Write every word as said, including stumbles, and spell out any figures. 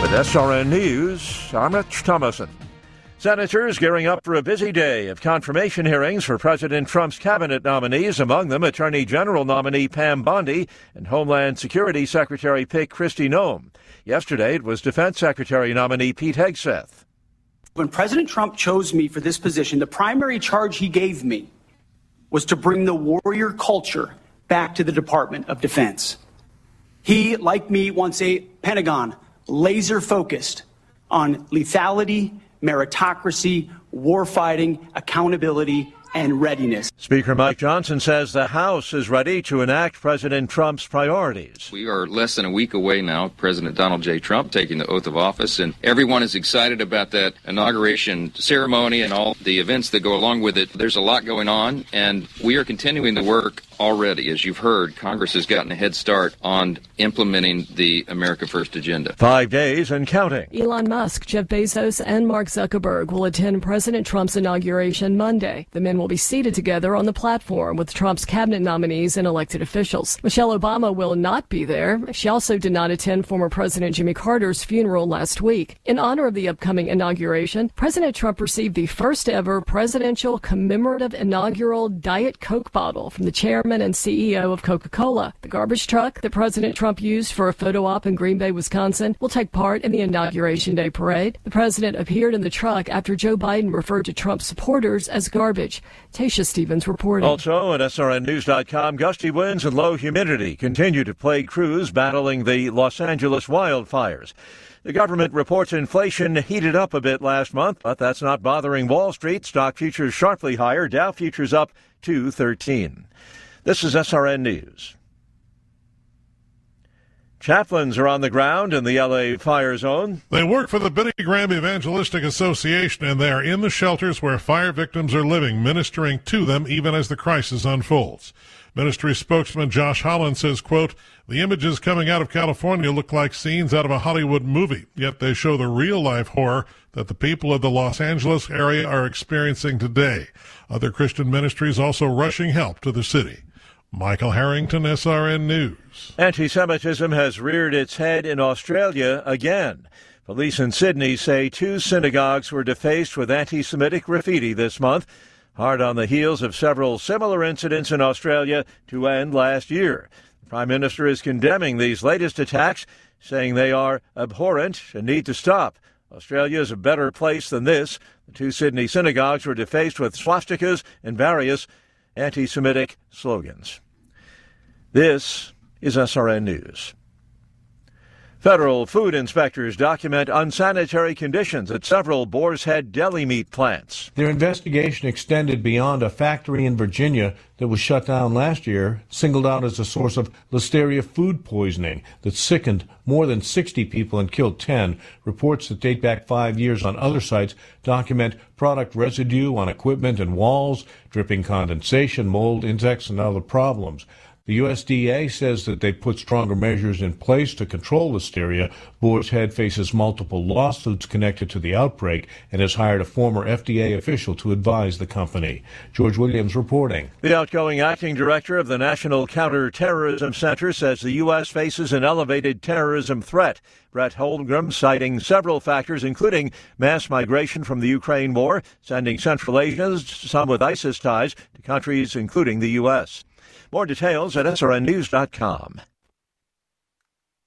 With S R N News, I'm Rich Thomason. Senators gearing up for a busy day of confirmation hearings for President Trump's cabinet nominees, among them Attorney General nominee Pam Bondi and Homeland Security Secretary Pick Kristi Noem. Yesterday, it was Defense Secretary nominee Pete Hegseth. When President Trump chose me for this position, the primary charge he gave me was to bring the warrior culture back to the Department of Defense. He, like me, wants a Pentagon laser-focused on lethality, meritocracy, warfighting, accountability, and readiness. Speaker Mike Johnson says the House is ready to enact President Trump's priorities. We are less than a week away now, President Donald J. Trump taking the oath of office, and everyone is excited about that inauguration ceremony and all the events that go along with it. There's a lot going on, and we are continuing the work already. As you've heard, Congress has gotten a head start on implementing the America First agenda. Five days and counting. Elon Musk, Jeff Bezos, and Mark Zuckerberg will attend President Trump's inauguration Monday. The men will be seated together on the platform with Trump's cabinet nominees and elected officials. Michelle Obama will not be there. She also did not attend former President Jimmy Carter's funeral last week. In honor of the upcoming inauguration, President Trump received the first ever presidential commemorative inaugural Diet Coke bottle from the chairman and C E O of Coca-Cola. The garbage truck that President Trump used for a photo op in Green Bay, Wisconsin, will take part in the Inauguration Day parade. The president appeared in the truck after Joe Biden referred to Trump supporters as garbage. Tasha Stevens reporting. Also at S R N news dot com, gusty winds and low humidity continue to plague crews battling the Los Angeles wildfires. The government reports inflation heated up a bit last month, but that's not bothering Wall Street. Stock futures sharply higher. Dow futures up two thirteen. This is S R N News. Chaplains are on the ground in the L A fire zone. They work for the Billy Graham Evangelistic Association, and they are in the shelters where fire victims are living, ministering to them even as the crisis unfolds. Ministry spokesman Josh Holland says, quote, "The images coming out of California look like scenes out of a Hollywood movie, yet they show the real-life horror that the people of the Los Angeles area are experiencing today. Other Christian ministries also rushing help to the city." Michael Harrington, S R N News. Anti-Semitism has reared its head in Australia again. Police in Sydney say two synagogues were defaced with anti-Semitic graffiti this month, hard on the heels of several similar incidents in Australia to end last year. The Prime Minister is condemning these latest attacks, saying they are abhorrent and need to stop. Australia is a better place than this. The two Sydney synagogues were defaced with swastikas and various anti-Semitic slogans. This is S R N News. Federal food inspectors document unsanitary conditions at several Boar's Head deli meat plants. Their investigation extended beyond a factory in Virginia that was shut down last year, singled out as a source of Listeria food poisoning that sickened more than sixty people and killed ten. Reports that date back five years on other sites document product residue on equipment and walls, dripping condensation, mold, insects, and other problems. The U S D A says that they put stronger measures in place to control Listeria. Boar's Head faces multiple lawsuits connected to the outbreak and has hired a former F D A official to advise the company. George Williams reporting. The outgoing acting director of the National Counterterrorism Center says the U S faces an elevated terrorism threat. Brett Holmgren citing several factors, including mass migration from the Ukraine war, sending Central Asians, some with ISIS ties, to countries including the U S More details at S R N news dot com.